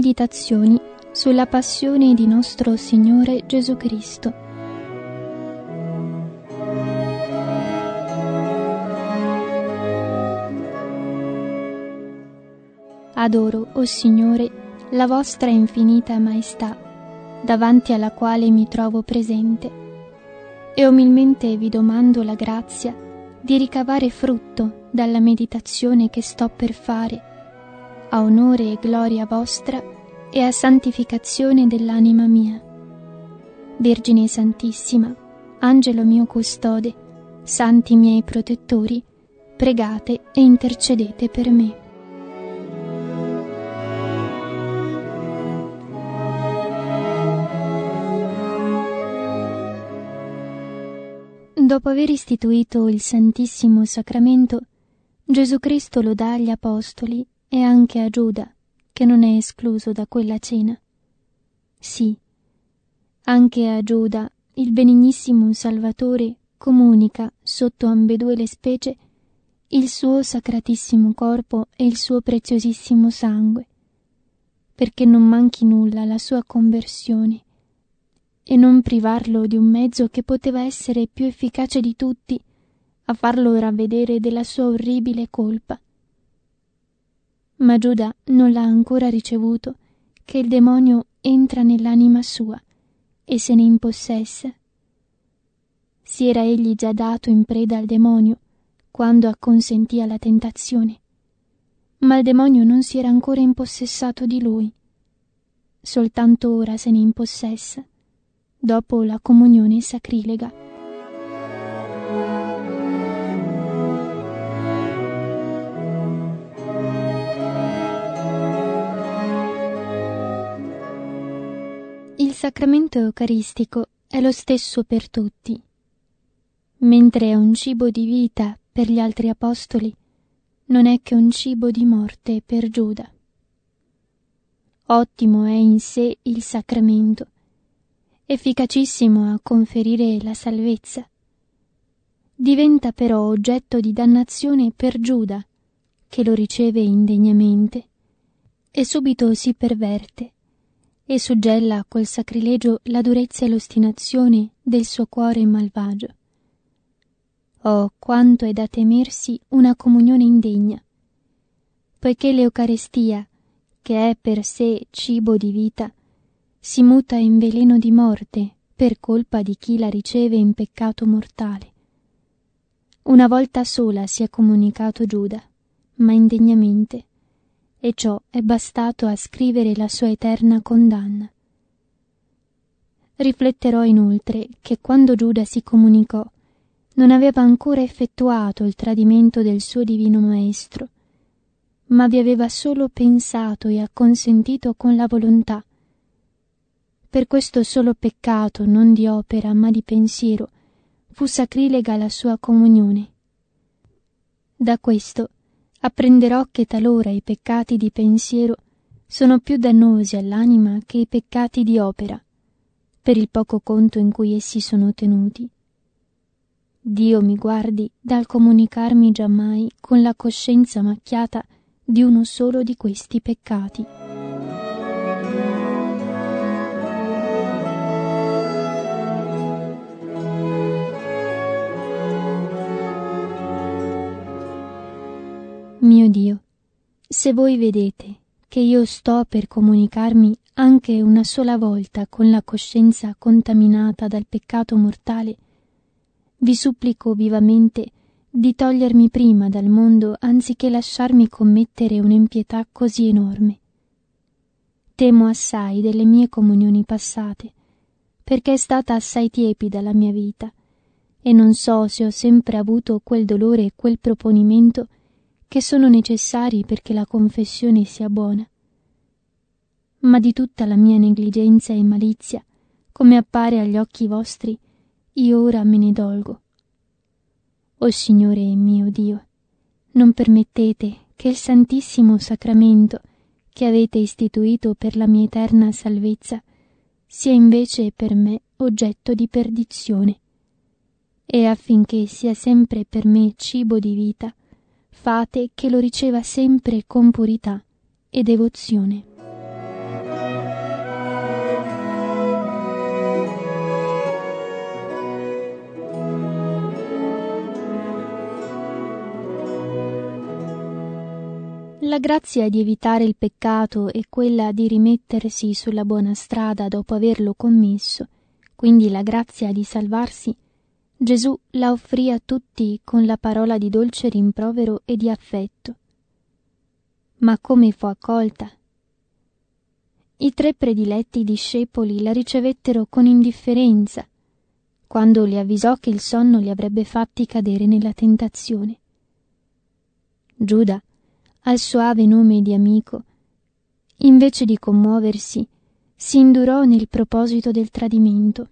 Meditazioni sulla passione di nostro Signore Gesù Cristo. Adoro, o Signore, la vostra infinita maestà, davanti alla quale mi trovo presente, e umilmente vi domando la grazia di ricavare frutto dalla meditazione che sto per fare, a onore e gloria vostra e a santificazione dell'anima mia. Vergine Santissima, Angelo mio custode, santi miei protettori, pregate e intercedete per me. Dopo aver istituito il Santissimo Sacramento, Gesù Cristo lo dà agli Apostoli e anche a Giuda, che non è escluso da quella cena. Sì, anche a Giuda il benignissimo Salvatore comunica sotto ambedue le specie il suo sacratissimo corpo e il suo preziosissimo sangue, perché non manchi nulla alla sua conversione e non privarlo di un mezzo che poteva essere più efficace di tutti a farlo ravvedere della sua orribile colpa. Ma Giuda non l'ha ancora ricevuto che il demonio entra nell'anima sua e se ne impossessa. Si era egli già dato in preda al demonio quando acconsentì alla tentazione, ma il demonio non si era ancora impossessato di lui. Soltanto ora se ne impossessa, dopo la comunione sacrilega. Il sacramento eucaristico è lo stesso per tutti. Mentre è un cibo di vita per gli altri apostoli, non è che un cibo di morte per Giuda. Ottimo è in sé il sacramento, efficacissimo a conferire la salvezza. Diventa però oggetto di dannazione per Giuda, che lo riceve indegnamente, e subito si perverte e suggella a quel sacrilegio la durezza e l'ostinazione del suo cuore malvagio. Oh, quanto è da temersi una comunione indegna, poiché l'Eucarestia, che è per sé cibo di vita, si muta in veleno di morte per colpa di chi la riceve in peccato mortale. Una volta sola si è comunicato Giuda, ma indegnamente, e ciò è bastato a scrivere la sua eterna condanna. Rifletterò inoltre che quando Giuda si comunicò non aveva ancora effettuato il tradimento del suo divino Maestro, ma vi aveva solo pensato e acconsentito con la volontà. Per questo solo peccato, non di opera ma di pensiero, fu sacrilega la sua comunione. Da questo apprenderò che talora i peccati di pensiero sono più dannosi all'anima che i peccati di opera, per il poco conto in cui essi sono tenuti. Dio mi guardi dal comunicarmi giammai con la coscienza macchiata di uno solo di questi peccati. Mio Dio, se voi vedete che io sto per comunicarmi anche una sola volta con la coscienza contaminata dal peccato mortale, vi supplico vivamente di togliermi prima dal mondo anziché lasciarmi commettere un'impietà così enorme. Temo assai delle mie comunioni passate, perché è stata assai tiepida la mia vita, e non so se ho sempre avuto quel dolore e quel proponimento che sono necessari perché la confessione sia buona. Ma di tutta la mia negligenza e malizia, come appare agli occhi vostri, io ora me ne dolgo. O Signore mio Dio, non permettete che il Santissimo Sacramento che avete istituito per la mia eterna salvezza sia invece per me oggetto di perdizione, e affinché sia sempre per me cibo di vita, fate che lo riceva sempre con purità e devozione. la grazia di evitare il peccato e quella di rimettersi sulla buona strada dopo averlo commesso, quindi la grazia di salvarsi, Gesù la offrì a tutti con la parola di dolce rimprovero e di affetto. Ma come fu accolta? I 3 prediletti discepoli la ricevettero con indifferenza, quando li avvisò che il sonno li avrebbe fatti cadere nella tentazione. Giuda, al soave nome di amico, invece di commuoversi, si indurò nel proposito del tradimento.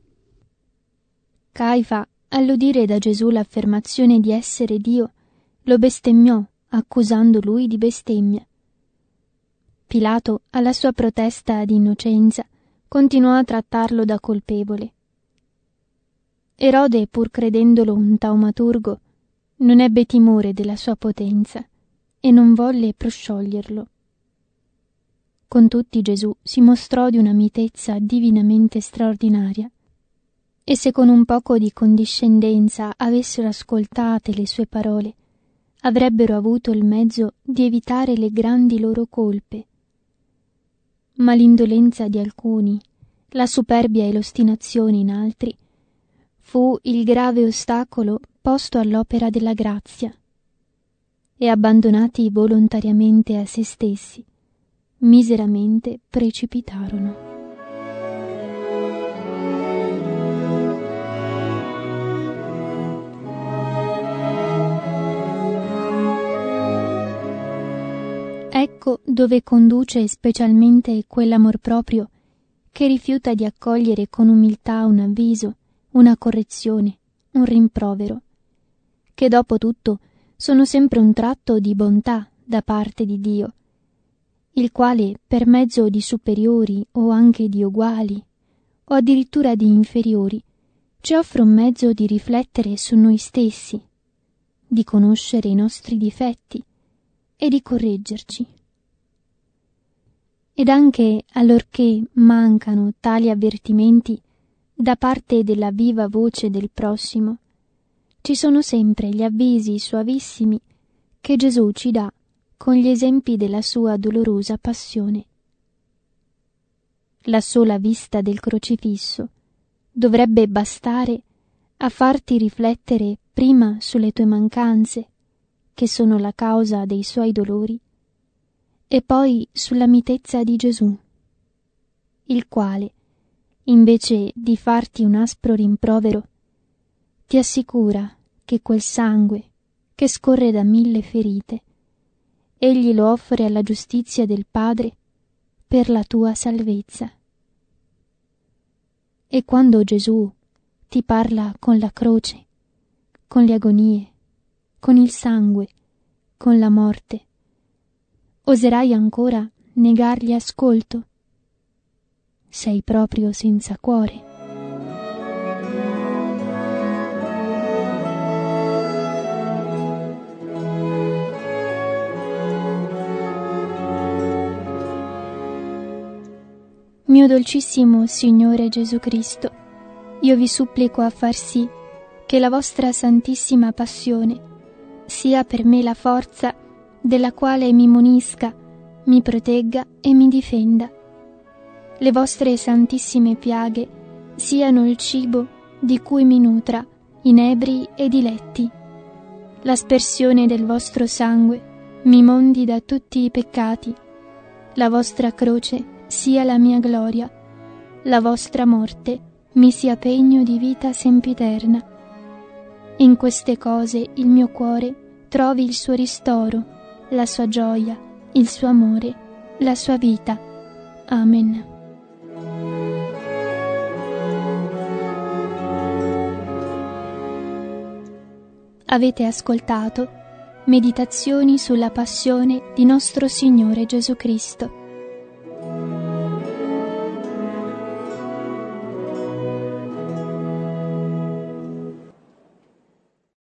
Caifa, all'udire da Gesù l'affermazione di essere Dio, lo bestemmiò, accusando lui di bestemmia. Pilato, alla sua protesta di innocenza, continuò a trattarlo da colpevole. Erode, pur credendolo un taumaturgo, non ebbe timore della sua potenza e non volle proscioglierlo. Con tutti Gesù si mostrò di una mitezza divinamente straordinaria, e se con un poco di condiscendenza avessero ascoltate le sue parole, avrebbero avuto il mezzo di evitare le grandi loro colpe. Ma l'indolenza di alcuni, la superbia e l'ostinazione in altri, fu il grave ostacolo posto all'opera della grazia, e abbandonati volontariamente a se stessi, miseramente precipitarono. Ecco dove conduce specialmente quell'amor proprio che rifiuta di accogliere con umiltà un avviso, una correzione, un rimprovero, che dopo tutto sono sempre un tratto di bontà da parte di Dio, il quale per mezzo di superiori o anche di uguali o addirittura di inferiori ci offre un mezzo di riflettere su noi stessi, di conoscere i nostri difetti e di correggerci. Ed anche allorché mancano tali avvertimenti da parte della viva voce del prossimo, ci sono sempre gli avvisi suavissimi che Gesù ci dà con gli esempi della sua dolorosa passione. La sola vista del crocifisso dovrebbe bastare a farti riflettere prima sulle tue mancanze, che sono la causa dei suoi dolori, e poi sulla mitezza di Gesù, il quale, invece di farti un aspro rimprovero, ti assicura che quel sangue che scorre da 1000 ferite, egli lo offre alla giustizia del Padre per la tua salvezza. E quando Gesù ti parla con la croce, con le agonie, con il sangue, con la morte, oserai ancora negargli ascolto? Sei proprio senza cuore. Mio dolcissimo Signore Gesù Cristo, io vi supplico a far sì che la vostra santissima passione sia per me la forza della quale mi munisca, mi protegga e mi difenda. Le vostre santissime piaghe siano il cibo di cui mi nutra, inebri e diletti. L'aspersione del vostro sangue mi mondi da tutti i peccati. La vostra croce sia la mia gloria. La vostra morte mi sia pegno di vita sempiterna. In queste cose il mio cuore trovi il suo ristoro, la sua gioia, il suo amore, la sua vita. Amen. Avete ascoltato Meditazioni sulla passione di nostro Signore Gesù Cristo,